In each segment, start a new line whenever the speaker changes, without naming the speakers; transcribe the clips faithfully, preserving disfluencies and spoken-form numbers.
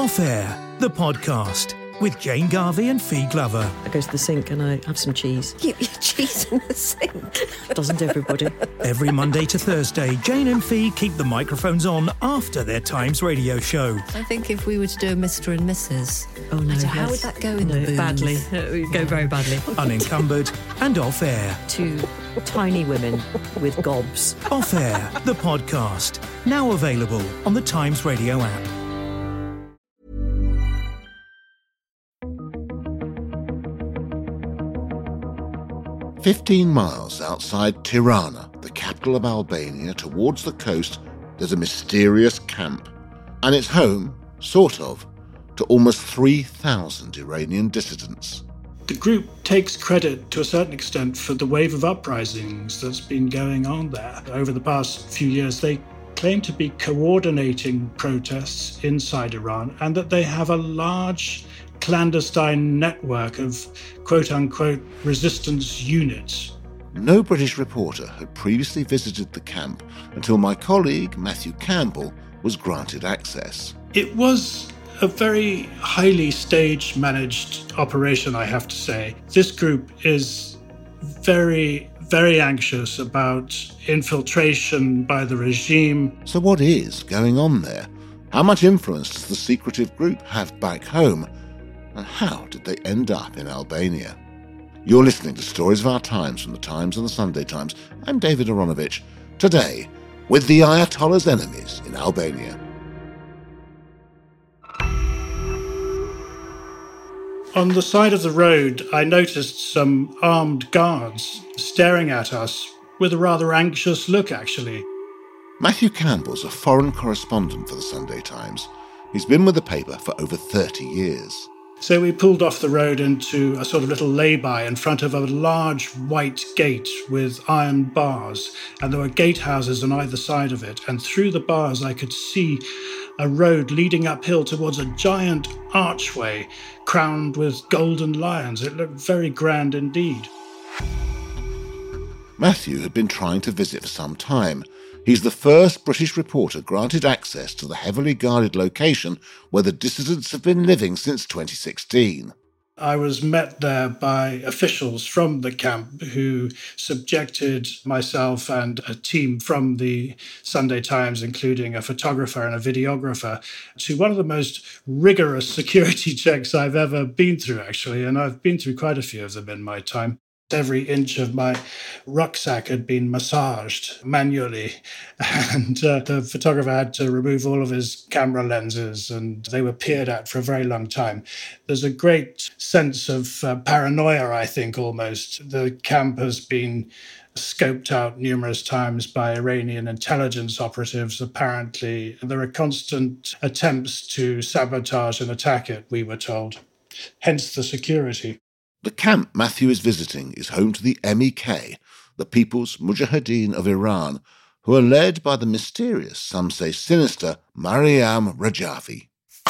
Off Air, the podcast, with Jane Garvey and Fee Glover.
I go to the sink and I have some cheese.
You eat cheese in the sink?
Doesn't everybody?
Every Monday to Thursday, Jane and Fee keep the microphones on after their Times radio show.
I think if we were to do a Mister and Missus
Oh no,
I don't- how
yes.
would that go in
no,
the booth?
badly. It would go very badly.
Unencumbered and Off Air.
Two tiny women with gobs.
Off Air, the podcast, now available on the Times radio app.
Fifteen miles outside Tirana, the capital of Albania, towards the coast, there's a mysterious camp. And it's home, sort of, to almost three thousand Iranian dissidents.
The group takes credit to a certain extent for the wave of uprisings that's been going on there. Over the past few years, they claim to be coordinating protests inside Iran and that they have a large clandestine network of quote-unquote resistance units.
No British reporter had previously visited the camp until my colleague, Matthew Campbell, was granted access.
It was a very highly staged managed operation, I have to say. This group is very, very anxious about infiltration by the regime.
So what is going on there? How much influence does the secretive group have back home? And how did they end up in Albania? You're listening to Stories of Our Times from the Times and the Sunday Times. I'm David Aronovich. Today, with the Ayatollah's enemies in Albania.
On the side of the road, I noticed some armed guards staring at us with a rather anxious look, actually.
Matthew Campbell's a foreign correspondent for the Sunday Times. He's been with the paper for over thirty years.
So we pulled off the road into a sort of little lay-by in front of a large white gate with iron bars, and there were gatehouses on either side of it, and through the bars I could see a road leading uphill towards a giant archway crowned with golden lions. It looked very grand indeed.
Matthew had been trying to visit for some time. He's the first British reporter granted access to the heavily guarded location where the dissidents have been living since twenty sixteen.
I was met there by officials from the camp who subjected myself and a team from the Sunday Times, including a photographer and a videographer, to one of the most rigorous security checks I've ever been through, actually, and I've been through quite a few of them in my time. Every inch of my rucksack had been massaged manually, and uh, the photographer had to remove all of his camera lenses, and they were peered at for a very long time. There's a great sense of uh, paranoia, I think, almost. The camp has been scoped out numerous times by Iranian intelligence operatives, apparently. There are constant attempts to sabotage and attack it, we were told. Hence the security.
The camp Matthew is visiting is home to the M E K, the People's Mujahideen of Iran, who are led by the mysterious, some say sinister, Maryam Rajavi.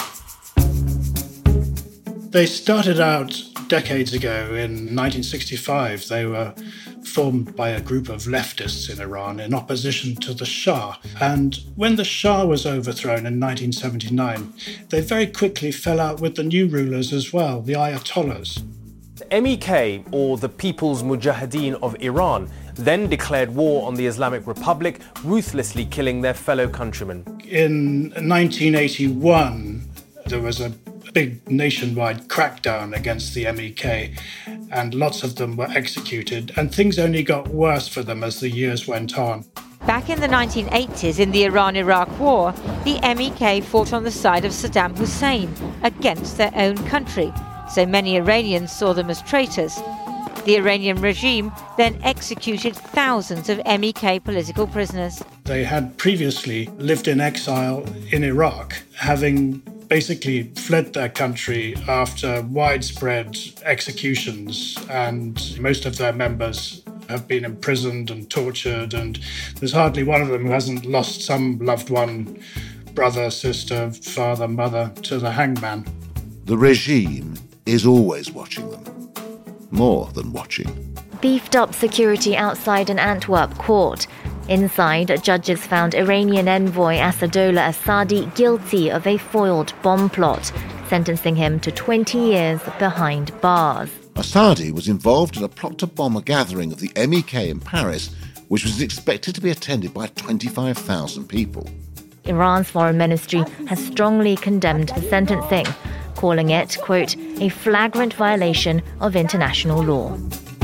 They started out decades ago in nineteen sixty-five. They were formed by a group of leftists in Iran in opposition to the Shah. And when the Shah was overthrown in nineteen seventy-nine, they very quickly fell out with the new rulers as well, the Ayatollahs.
The M E K, or the People's Mujahideen of Iran, then declared war on the Islamic Republic, ruthlessly killing their fellow countrymen.
In nineteen eighty-one, there was a big nationwide crackdown against the M E K, and lots of them were executed, and things only got worse for them as the years went on.
Back in the nineteen eighties, in the Iran-Iraq War, the M E K fought on the side of Saddam Hussein against their own country, so many Iranians saw them as traitors. The Iranian regime then executed thousands of M E K political prisoners.
They had previously lived in exile in Iraq, having basically fled their country after widespread executions, and most of their members have been imprisoned and tortured, and there's hardly one of them who hasn't lost some loved one, brother, sister, father, mother, to the hangman.
The regime is always watching them. More than watching.
Beefed up security outside an Antwerp court. Inside, judges found Iranian envoy Asadollah Assadi guilty of a foiled bomb plot, sentencing him to twenty years behind bars.
Assadi was involved in a plot to bomb a gathering of the M E K in Paris, which was expected to be attended by twenty-five thousand people.
Iran's foreign ministry has strongly condemned the sentencing, calling it, quote, a flagrant violation of international law.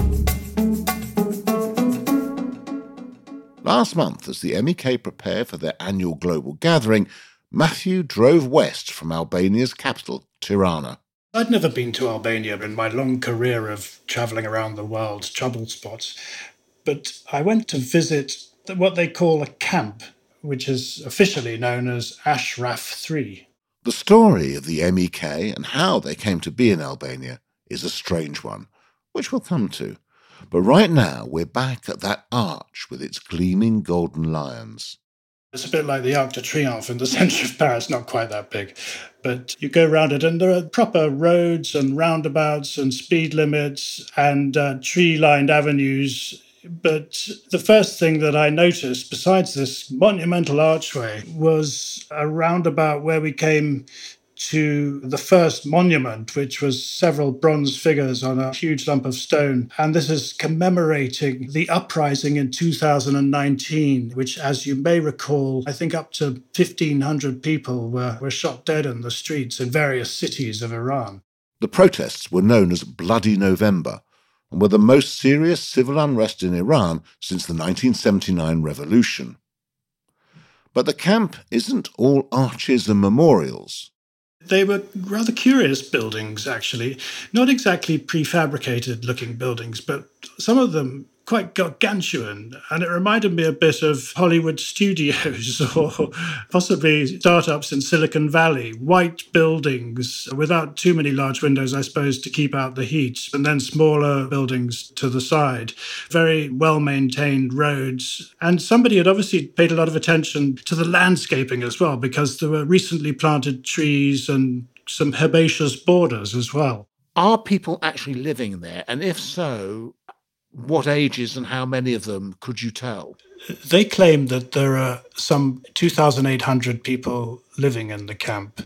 Last month, as the M E K prepared for their annual global gathering, Matthew drove west from Albania's capital, Tirana.
I'd never been to Albania in my long career of travelling around the world, trouble spots, but I went to visit what they call a camp, which is officially known as Ashraf three.
The story of the M E K and how they came to be in Albania is a strange one, which we'll come to. But right now, we're back at that arch with its gleaming golden lions.
It's a bit like the Arc de Triomphe in the centre of Paris, not quite that big. But you go round it, and there are proper roads and roundabouts and speed limits and uh, tree-lined avenues. But the first thing that I noticed, besides this monumental archway, was a roundabout where we came to the first monument, which was several bronze figures on a huge lump of stone. And this is commemorating the uprising in two thousand nineteen, which, as you may recall, I think up to fifteen hundred people were, were shot dead in the streets in various cities of Iran.
The protests were known as Bloody November and were the most serious civil unrest in Iran since the nineteen seventy-nine revolution. But the camp isn't all arches and memorials.
They were rather curious buildings, actually. Not exactly prefabricated-looking buildings, but some of them quite gargantuan. And it reminded me a bit of Hollywood studios or possibly startups in Silicon Valley. White buildings without too many large windows, I suppose, to keep out the heat. And then smaller buildings to the side. Very well-maintained roads. And somebody had obviously paid a lot of attention to the landscaping as well, because there were recently planted trees and some herbaceous borders as well.
Are people actually living there? And if so, what ages and how many of them could you tell?
They claim that there are some two thousand eight hundred people living in the camp.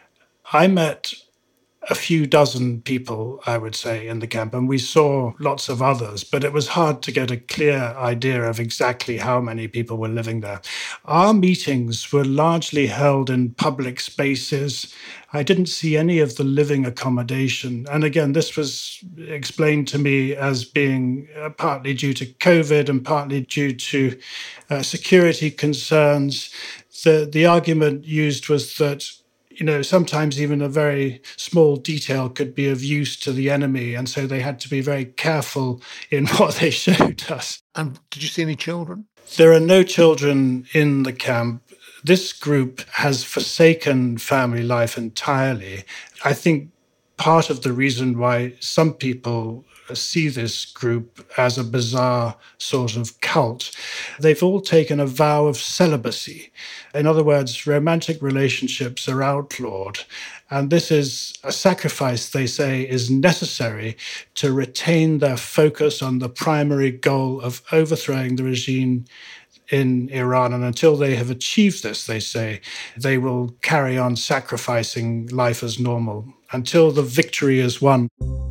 I met a few dozen people, I would say, in the camp, and we saw lots of others, but it was hard to get a clear idea of exactly how many people were living there. Our meetings were largely held in public spaces. I didn't see any of the living accommodation. And again, this was explained to me as being uh, partly due to COVID and partly due to uh, security concerns. The, the argument used was that you know, sometimes even a very small detail could be of use to the enemy, and so they had to be very careful in what they showed us.
And did you see any children?
There are no children in the camp. This group has forsaken family life entirely. I think part of the reason why some people see this group as a bizarre sort of cult, they've all taken a vow of celibacy. In other words, romantic relationships are outlawed. And this is a sacrifice, they say, is necessary to retain their focus on the primary goal of overthrowing the regime in Iran. And until they have achieved this, they say, they will carry on sacrificing life as normal until the victory is won.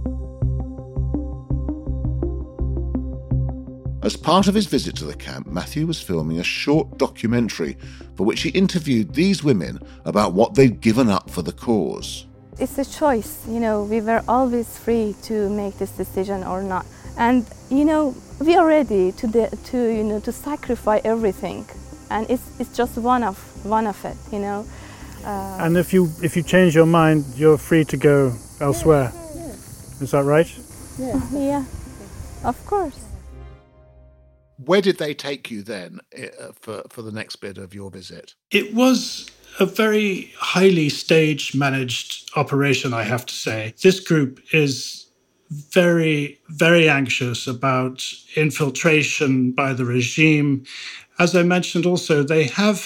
As part of his visit to the camp, Matthew was filming a short documentary for which he interviewed these women about what they'd given up for the cause.
It's a choice, you know, we were always free to make this decision or not. And, you know, we are ready to, de- to you know, to sacrifice everything. And it's it's just one of one of it, you know. Uh,
and if you if you change your mind, you're free to go elsewhere. Yeah, yeah, yeah. Is that right?
Yeah. Yeah, of course.
Where did they take you then uh, for, for the next bit of your visit?
It was a very highly staged, managed operation, I have to say. This group is very, very anxious about infiltration by the regime. As I mentioned also, they have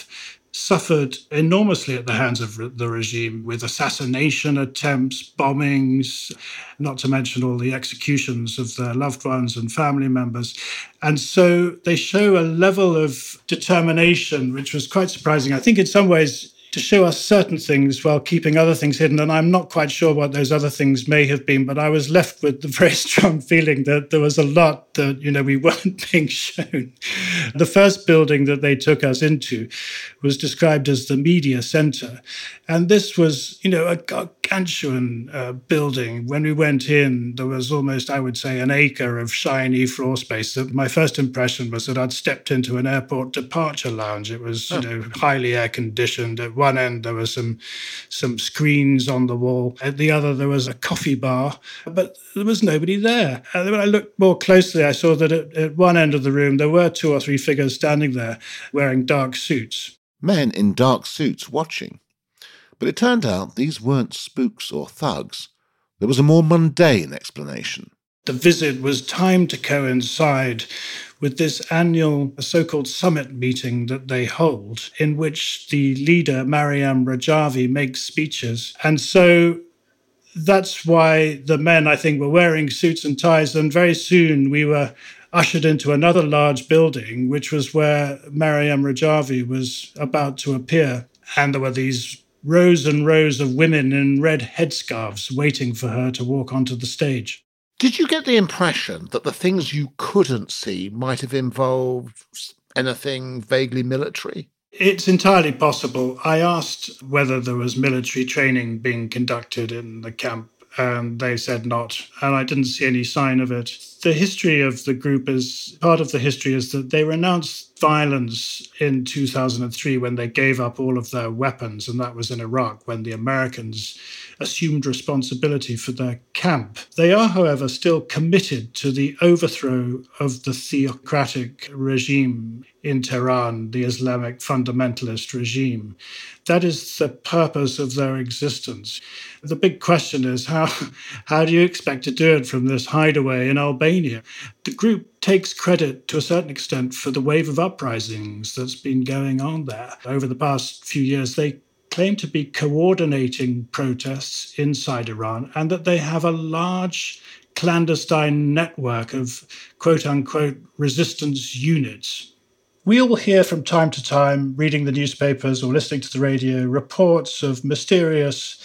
suffered enormously at the hands of the regime, with assassination attempts, bombings, not to mention all the executions of their loved ones and family members. And so they show a level of determination which was quite surprising. I think in some ways to show us certain things while keeping other things hidden. And I'm not quite sure what those other things may have been, but I was left with the very strong feeling that there was a lot that, you know, we weren't being shown. The first building that they took us into was described as the media center. And this was, you know, a gargantuan uh, building. When we went in, there was almost, I would say, an acre of shiny floor space. My first impression was that I'd stepped into an airport departure lounge. It was, you know, highly air-conditioned. At one end, there were some, some screens on the wall. At the other, there was a coffee bar, but there was nobody there. And when I looked more closely, I saw that at, at one end of the room, there were two or three figures standing there wearing dark suits.
Men in dark suits watching. But it turned out these weren't spooks or thugs. There was a more mundane explanation.
The visit was timed to coincide with this annual so-called summit meeting that they hold, in which the leader, Maryam Rajavi, makes speeches. And so that's why the men, I think, were wearing suits and ties. And very soon we were ushered into another large building, which was where Maryam Rajavi was about to appear. And there were these rows and rows of women in red headscarves waiting for her to walk onto the stage.
Did you get the impression that the things you couldn't see might have involved anything vaguely military?
It's entirely possible. I asked whether there was military training being conducted in the camp, and they said not, and I didn't see any sign of it. The history of the group is, part of the history is that they renounced violence in two thousand three when they gave up all of their weapons, and that was in Iraq when the Americans assumed responsibility for their camp. They are, however, still committed to the overthrow of the theocratic regime in Tehran, the Islamic fundamentalist regime. That is the purpose of their existence. The big question is, how, how do you expect to do it from this hideaway in Albania? The group takes credit to a certain extent for the wave of uprisings that's been going on there. Over the past few years, they claim to be coordinating protests inside Iran, and that they have a large clandestine network of quote-unquote resistance units. We all hear from time to time, reading the newspapers or listening to the radio, reports of mysterious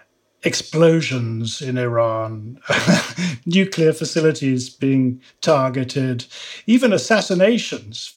explosions in Iran, nuclear facilities being targeted, even assassinations.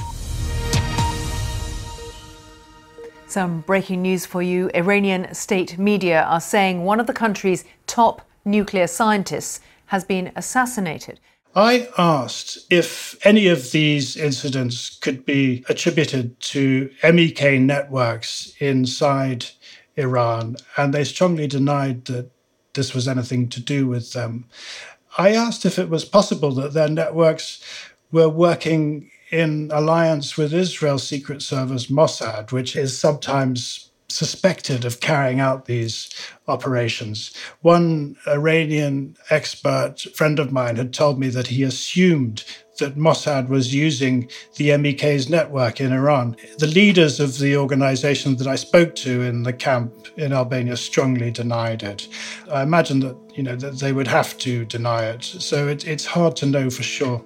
Some breaking news for you. Iranian state media are saying one of the country's top nuclear scientists has been assassinated.
I asked if any of these incidents could be attributed to M E K networks inside Iran, and they strongly denied that this was anything to do with them. I asked if it was possible that their networks were working in alliance with Israel's secret service Mossad, which is sometimes suspected of carrying out these operations. One Iranian expert friend of mine had told me that he assumed that Mossad was using the M E K's network in Iran. The leaders of the organization that I spoke to in the camp in Albania strongly denied it. I imagine that, you know, that they would have to deny it. So it, it's hard to know for sure.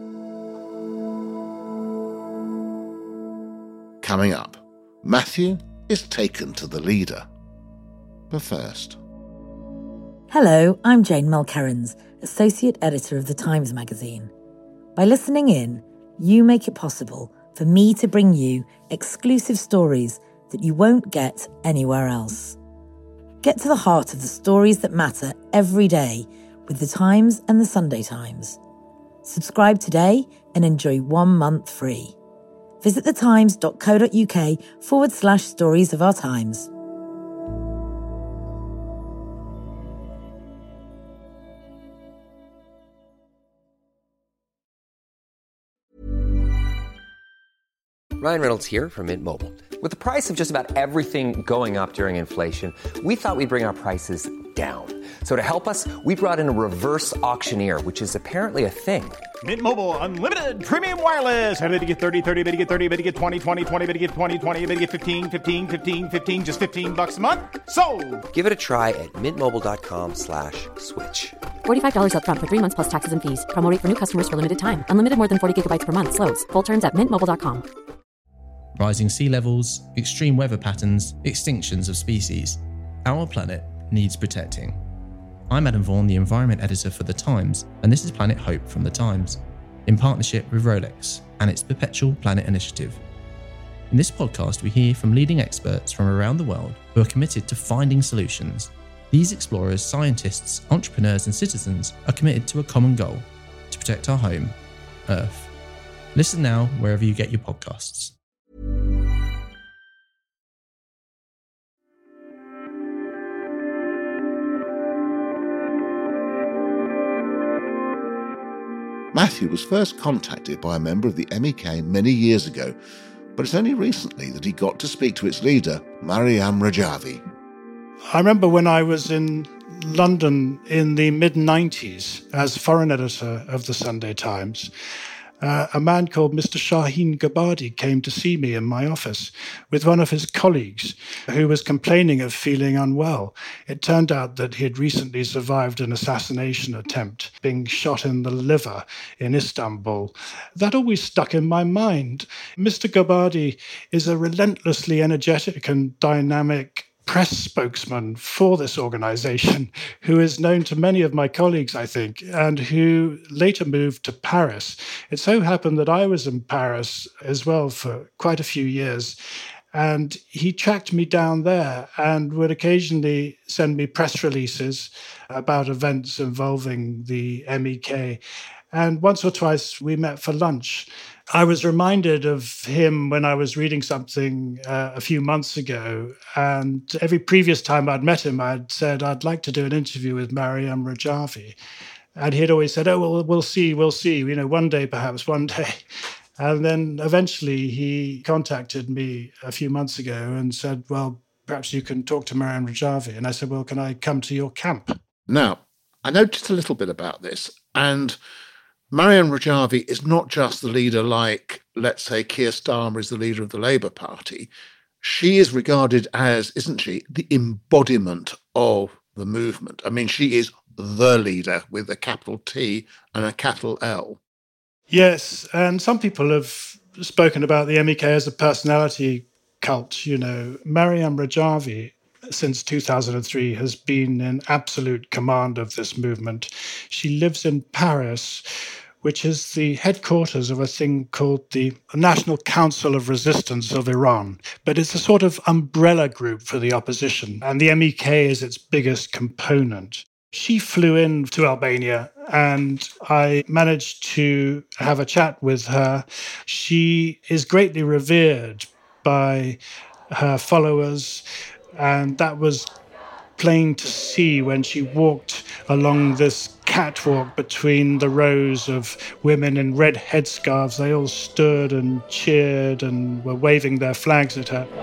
Coming up, Matthew is taken to the leader. But first...
Hello, I'm Jane Mulkerrins, Associate Editor of The Times magazine. By listening in, you make it possible for me to bring you exclusive stories that you won't get anywhere else. Get to the heart of the stories that matter every day with The Times and The Sunday Times. Subscribe today and enjoy one month free. Visit thetimes.co.uk forward slash stories of our times.
Ryan Reynolds here from Mint Mobile. With the price of just about everything going up during inflation, we thought we'd bring our prices down. So to help us, we brought in a reverse auctioneer, which is apparently a thing.
Mint Mobile Unlimited Premium Wireless. How to get thirty, thirty, bit to get thirty, bit to get twenty, twenty, twenty, bit to get twenty, twenty, bit to get fifteen, fifteen, fifteen, fifteen, just fifteen bucks a month? Sold!
Give it a try at mintmobile.com slash switch.
forty-five dollars up front for three months plus taxes and fees. Promo rate for new customers for limited time. Unlimited more than forty gigabytes per month. Slows full terms at mint mobile dot com.
Rising sea levels, extreme weather patterns, extinctions of species. Our planet needs protecting. I'm Adam Vaughan, the Environment Editor for The Times, and this is Planet Hope from The Times, in partnership with Rolex and its Perpetual Planet Initiative. In this podcast, we hear from leading experts from around the world who are committed to finding solutions. These explorers, scientists, entrepreneurs, and citizens are committed to a common goal: to protect our home, Earth. Listen now wherever you get your podcasts.
Matthew was first contacted by a member of the M E K many years ago, but it's only recently that he got to speak to its leader, Maryam Rajavi.
I remember when I was in London in the mid nineties as foreign editor of the Sunday Times, uh, a man called Mister Shaheen Gabadi came to see me in my office with one of his colleagues who was complaining of feeling unwell. It turned out that he had recently survived an assassination attempt, being shot in the liver in Istanbul. That always stuck in my mind. Mister Gabadi is a relentlessly energetic and dynamic press spokesman for this organization, who is known to many of my colleagues, I think, and who later moved to Paris. It so happened that I was in Paris as well for quite a few years, and he tracked me down there and would occasionally send me press releases about events involving the M E K. And once or twice we met for lunch. I was reminded of him when I was reading something uh, a few months ago, and every previous time I'd met him, I'd said, I'd like to do an interview with Maryam Rajavi. And he'd always said, oh, well, we'll see, we'll see, you know, one day, perhaps one day. And then eventually he contacted me a few months ago and said, well, perhaps you can talk to Maryam Rajavi. And I said, well, can I come to your camp?
Now, I know just a little bit about this, and Maryam Rajavi is not just the leader like, let's say, Keir Starmer is the leader of the Labour Party. She is regarded as, isn't she, the embodiment of the movement. I mean, she is the leader with a capital T and a capital L.
Yes, and some people have spoken about the M E K as a personality cult. You know, Maryam Rajavi, since two thousand three, has been in absolute command of this movement. She lives in Paris, which is the headquarters of a thing called the National Council of Resistance of Iran. But it's a sort of umbrella group for the opposition, and the M E K is its biggest component. She flew in to Albania, and I managed to have a chat with her. She is greatly revered by her followers, and that was plain to see when she walked along this catwalk between the rows of women in red headscarves. They all stood and cheered and were waving their flags at her.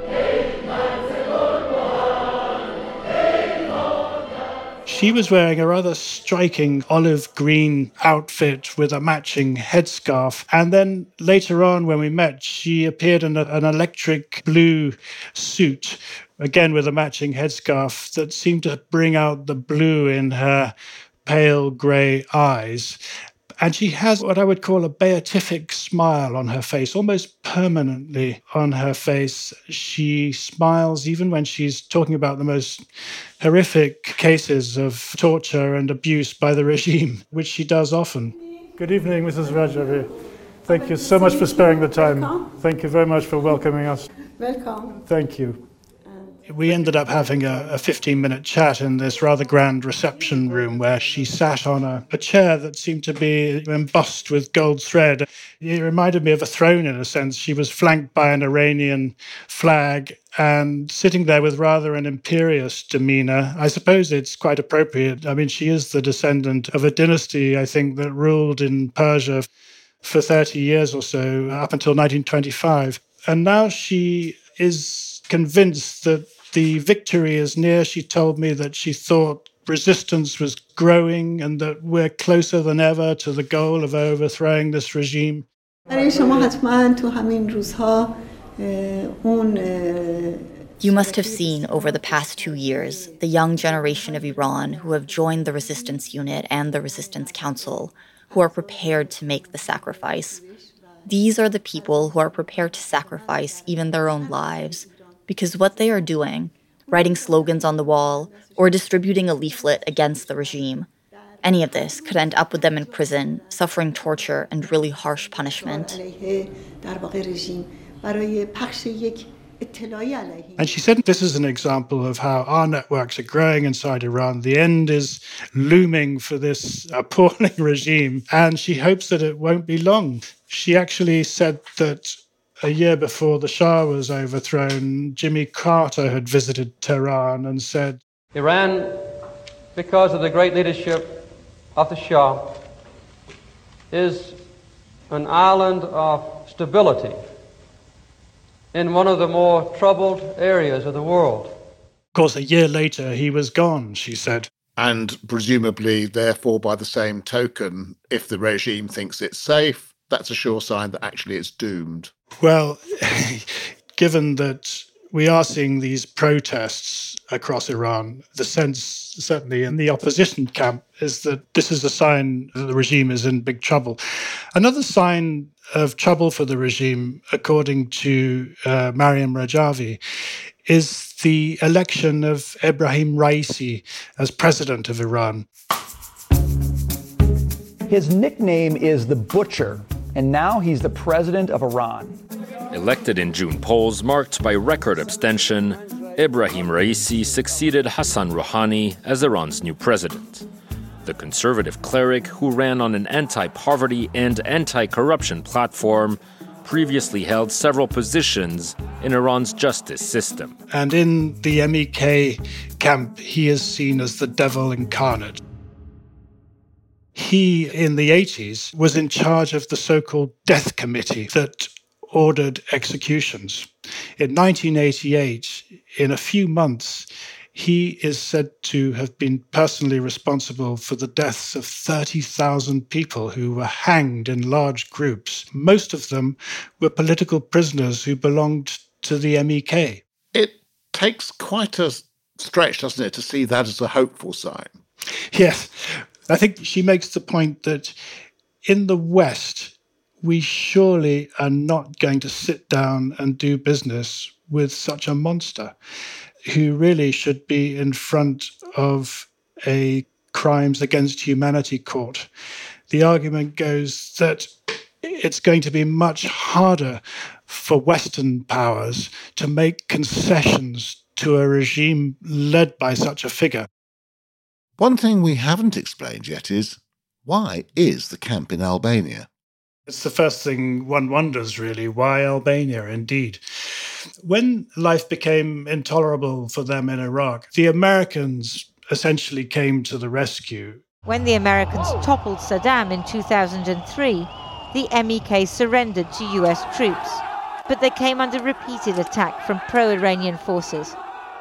She was wearing a rather striking olive green outfit with a matching headscarf. And then later on, when we met, she appeared in a, an electric blue suit, again with a matching headscarf that seemed to bring out the blue in her pale grey eyes. And she has what I would call a beatific smile on her face, almost permanently on her face. She smiles even when she's talking about the most horrific cases of torture and abuse by the regime, which she does often. Good evening, Missus Rajavi. Thank you so much for sparing the time.
Welcome.
Thank you very much for welcoming us.
Welcome.
Thank you. We ended up having a fifteen-minute chat in this rather grand reception room where she sat on a, a chair that seemed to be embossed with gold thread. It reminded me of a throne in a sense. She was flanked by an Iranian flag and sitting there with rather an imperious demeanour. I suppose it's quite appropriate. I mean, she is the descendant of a dynasty, I think, that ruled in Persia for thirty years or so, up until nineteen twenty-five. And now she is convinced that the victory is near. She told me that she thought resistance was growing and that we're closer than ever to the goal of overthrowing this regime.
You must have seen over the past two years the young generation of Iran who have joined the Resistance Unit and the Resistance Council, who are prepared to make the sacrifice. These are the people who are prepared to sacrifice even their own lives, because what they are doing, writing slogans on the wall or distributing a leaflet against the regime, any of this could end up with them in prison, suffering torture and really harsh punishment.
And she said this is an example of how our networks are growing inside Iran. The end is looming for this appalling regime, and she hopes that it won't be long. She actually said that a year before the Shah was overthrown, Jimmy Carter had visited Tehran and said,
Iran, because of the great leadership of the Shah, is an island of stability in one of the more troubled areas of the world.
Of course, a year later, he was gone, she said.
And presumably, therefore, by the same token, if the regime thinks it's safe, that's a sure sign that actually it's doomed.
Well, given that we are seeing these protests across Iran, the sense, certainly in the opposition camp, is that this is a sign that the regime is in big trouble. Another sign of trouble for the regime, according to uh, Maryam Rajavi, is the election of Ebrahim Raisi as president of Iran.
His nickname is the Butcher, and now he's the president of Iran.
Elected in June polls marked by record abstention, Ebrahim Raisi succeeded Hassan Rouhani as Iran's new president. The conservative cleric, who ran on an anti-poverty and anti-corruption platform, previously held several positions in Iran's justice system.
And in the M E K camp, he is seen as the devil incarnate. He, in the eighties, was in charge of the so-called death committee that ordered executions. In nineteen eighty-eight, in a few months, he is said to have been personally responsible for the deaths of thirty thousand people who were hanged in large groups. Most of them were political prisoners who belonged to the M E K.
It takes quite a stretch, doesn't it, to see that as a hopeful sign?
Yes. I think she makes the point that in the West, we surely are not going to sit down and do business with such a monster who really should be in front of a crimes against humanity court. The argument goes that it's going to be much harder for Western powers to make concessions to a regime led by such a figure.
One thing we haven't explained yet is, why is the camp in Albania?
It's the first thing one wonders, really. Why Albania, indeed? When life became intolerable for them in Iraq, the Americans essentially came to the rescue.
When the Americans toppled Saddam in two thousand three, the M E K surrendered to U S troops, but they came under repeated attack from pro-Iranian forces.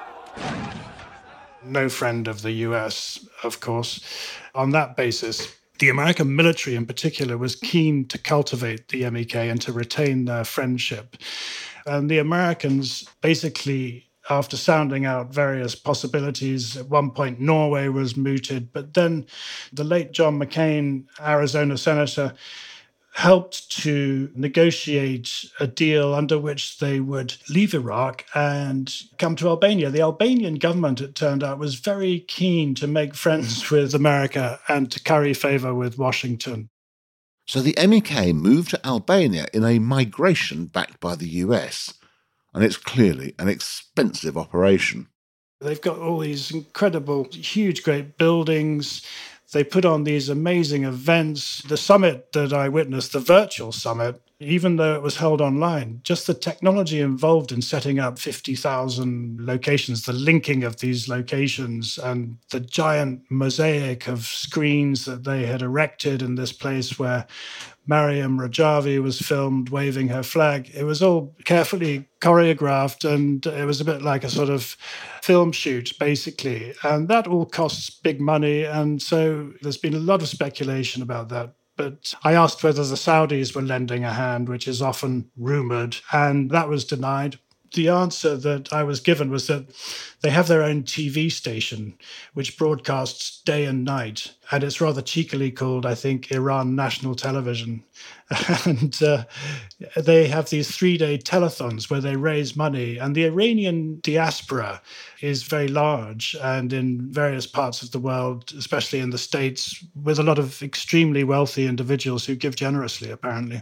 No friend of the U S, of course. On that basis, the American military in particular was keen to cultivate the M E K and to retain their friendship. And the Americans basically, after sounding out various possibilities, at one point Norway was mooted, but then the late John McCain, Arizona senator, helped to negotiate a deal under which they would leave Iraq and come to Albania. The Albanian government, it turned out, was very keen to make friends with America and to curry favour with Washington.
So the M E K moved to Albania in a migration backed by the U S, and it's clearly an expensive operation.
They've got all these incredible, huge, great buildings. They put on these amazing events. The summit that I witnessed, the virtual summit, even though it was held online, just the technology involved in setting up fifty thousand locations, the linking of these locations and the giant mosaic of screens that they had erected in this place where Mariam Rajavi was filmed waving her flag. It was all carefully choreographed, and it was a bit like a sort of film shoot, basically. And that all costs big money, and so there's been a lot of speculation about that. But I asked whether the Saudis were lending a hand, which is often rumoured, and that was denied. The answer that I was given was that they have their own T V station, which broadcasts day and night. And it's rather cheekily called, I think, Iran National Television. And uh, they have these three-day telethons where they raise money. And the Iranian diaspora is very large, and in various parts of the world, especially in the States, with a lot of extremely wealthy individuals who give generously, apparently.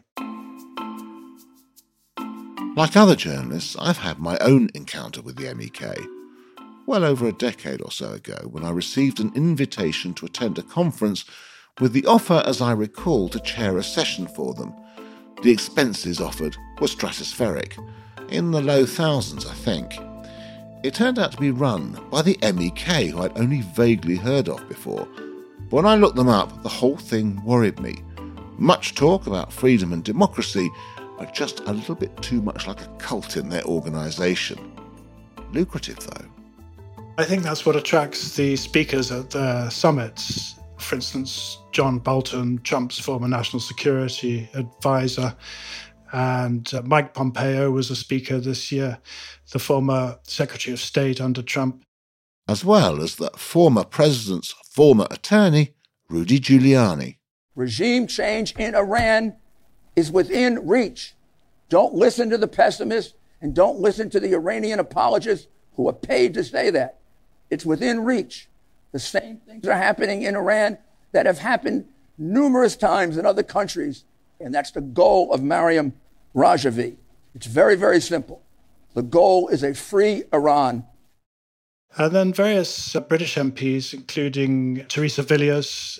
Like other journalists, I've had my own encounter with the M E K. Well over a decade or so ago, when I received an invitation to attend a conference with the offer, as I recall, to chair a session for them. The expenses offered were stratospheric, in the low thousands, I think. It turned out to be run by the M E K, who I'd only vaguely heard of before. But when I looked them up, the whole thing worried me. Much talk about freedom and democracy, but just a little bit too much like a cult in their organisation. Lucrative, though.
I think that's what attracts the speakers at the summits. For instance, John Bolton, Trump's former national security advisor, and uh, Mike Pompeo was a speaker this year, the former Secretary of State under Trump.
As well as the former president's former attorney, Rudy Giuliani.
Regime change in Iran is within reach. Don't listen to the pessimists, and don't listen to the Iranian apologists who are paid to say that. It's within reach. The same things are happening in Iran that have happened numerous times in other countries, and that's the goal of Mariam Rajavi. It's very, very simple. The goal is a free Iran.
And then various uh, British M Ps, including Teresa Villiers,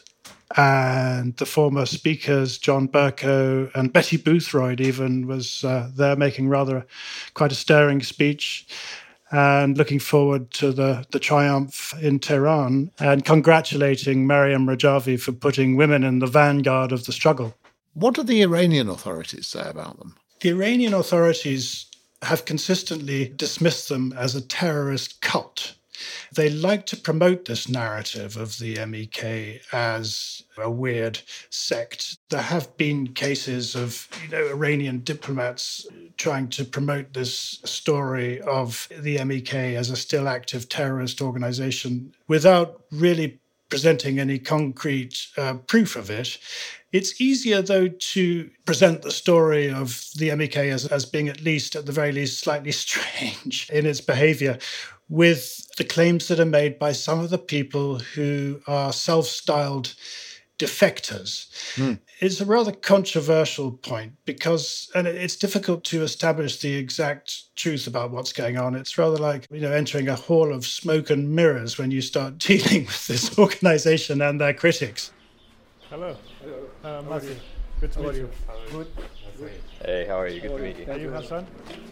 and the former speakers, John Bercow and Betty Boothroyd even, was uh, there making rather quite a stirring speech and looking forward to the, the triumph in Tehran and congratulating Mariam Rajavi for putting women in the vanguard of the struggle.
What do the Iranian authorities say about them?
The Iranian authorities have consistently dismissed them as a terrorist cult. They like to promote this narrative of the M E K as a weird sect. There have been cases of, you know, Iranian diplomats trying to promote this story of the M E K as a still active terrorist organization without really presenting any concrete uh, proof of it. It's easier, though, to present the story of the M E K as, as being at least, at the very least, slightly strange in its behavior, with the claims that are made by some of the people who are self-styled defectors. Mm. It's a rather controversial point because, and it's difficult to establish the exact truth about what's going on. It's rather like, you know, entering a hall of smoke and mirrors when you start dealing with this organization and their critics.
Hello. Uh, Matthew. Good to meet you. Good.
Hey, how are you? Good to meet you.
Are you Hassan?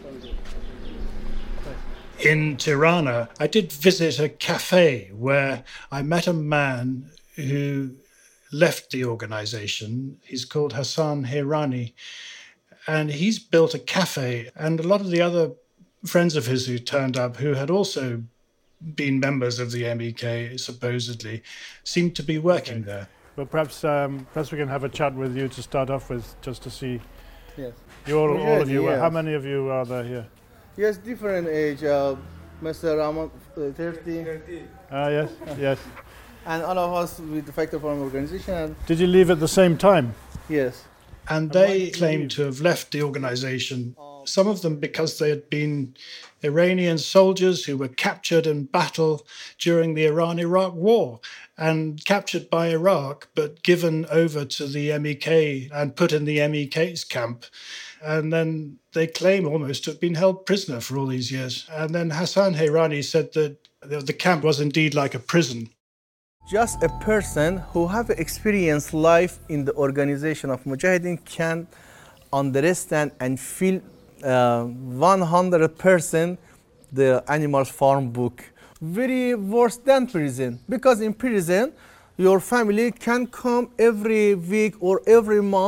In Tirana, I did visit a cafe where I met a man who left the organization. He's called Hassan Hehrani, and he's built a cafe. And a lot of the other friends of his who turned up, who had also been members of the M E K, supposedly, seemed to be working okay. there.
But perhaps, um, perhaps we can have a chat with you to start off with, just to see.
Yes.
You all, all of you.
Yes.
How many of you are there here?
Yes, different age. Uh, Mister Rahman, uh, thirty.
Ah, uh, yes, yes.
And all of us with the Factor Farm organization.
Did you leave at the same time?
Yes.
And they claimed to have left the organization, some of them because they had been Iranian soldiers who were captured in battle during the Iran-Iraq war and captured by Iraq, but given over to the M E K and put in the M E K's camp. And then they claim almost to have been held prisoner for all these years. And then Hassan Hehrani said that the camp was indeed like a prison.
Just a person who have experienced life in the organization of Mujahideen can understand and feel uh, one hundred percent the Animal Farm book. Very worse than prison, because in prison, your family can come every week or every month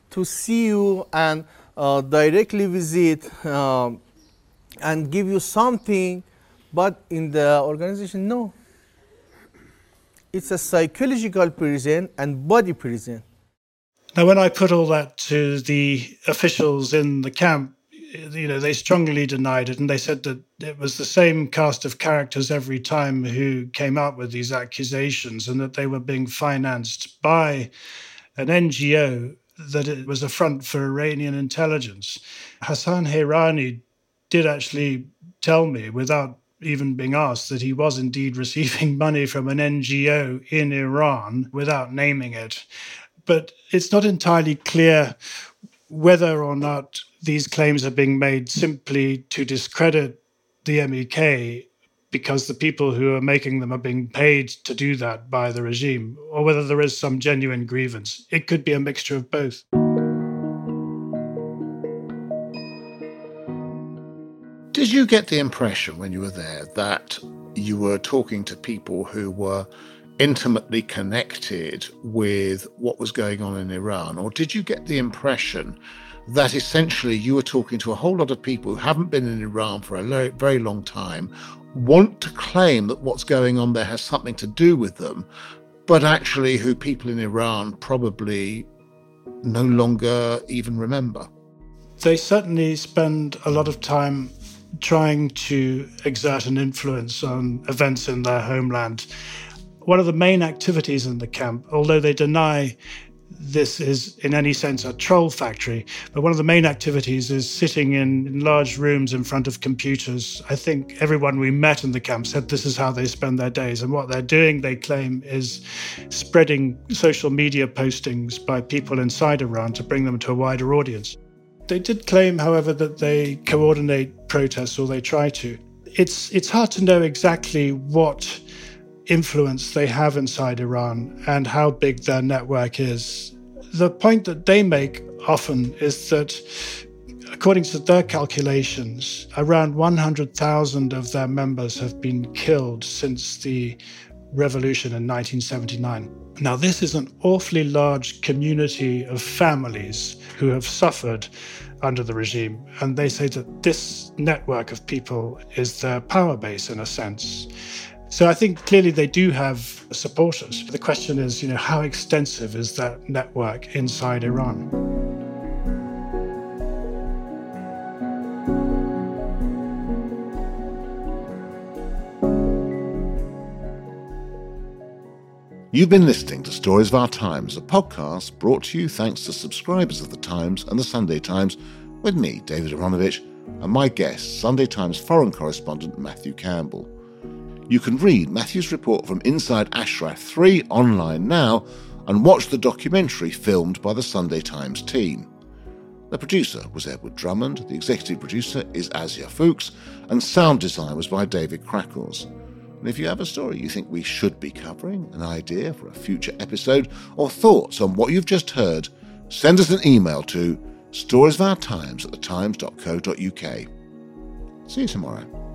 to see you and uh, directly visit um, and give you something, but in the organization, no. It's a psychological prison and body prison.
Now, when I put all that to the officials in the camp, you know, they strongly denied it, and they said that it was the same cast of characters every time who came out with these accusations, and that they were being financed by an N G O, that it was a front for Iranian intelligence. Hassan Hehrani did actually tell me, without even being asked, that he was indeed receiving money from an N G O in Iran without naming it. But it's not entirely clear whether or not these claims are being made simply to discredit the M E K because the people who are making them are being paid to do that by the regime, or whether there is some genuine grievance. It could be a mixture of both.
Did you get the impression when you were there that you were talking to people who were intimately connected with what was going on in Iran? Or did you get the impression that essentially you were talking to a whole lot of people who haven't been in Iran for a lo- very long time, want to claim that what's going on there has something to do with them, but actually who people in Iran probably no longer even remember?
They certainly spend a lot of time trying to exert an influence on events in their homeland. One of the main activities in the camp, although they deny this is in any sense a troll factory, but one of the main activities is sitting in, in large rooms in front of computers. I think everyone we met in the camp said this is how they spend their days. And what they're doing, they claim, is spreading social media postings by people inside Iran to bring them to a wider audience. They did claim, however, that they coordinate protests, or they try to. It's it's hard to know exactly what influence they have inside Iran and how big their network is. The point that they make often is that, according to their calculations, around one hundred thousand of their members have been killed since the revolution in nineteen seventy-nine. Now, this is an awfully large community of families who have suffered under the regime, and they say that this network of people is their power base in a sense. So I think clearly they do have supporters. The question is, you know, how extensive is that network inside Iran?
You've been listening to Stories of Our Times, a podcast brought to you thanks to subscribers of The Times and The Sunday Times, with me, David Aronovich, and my guest, Sunday Times foreign correspondent Matthew Campbell. You can read Matthew's report from Inside Ashraf three online now and watch the documentary filmed by the Sunday Times team. The producer was Edward Drummond, the executive producer is Asia Fuchs, and sound design was by David Crackles. And if you have a story you think we should be covering, an idea for a future episode, or thoughts on what you've just heard, send us an email to storiesofourtimes at thetimes dot co dot uk. See you tomorrow.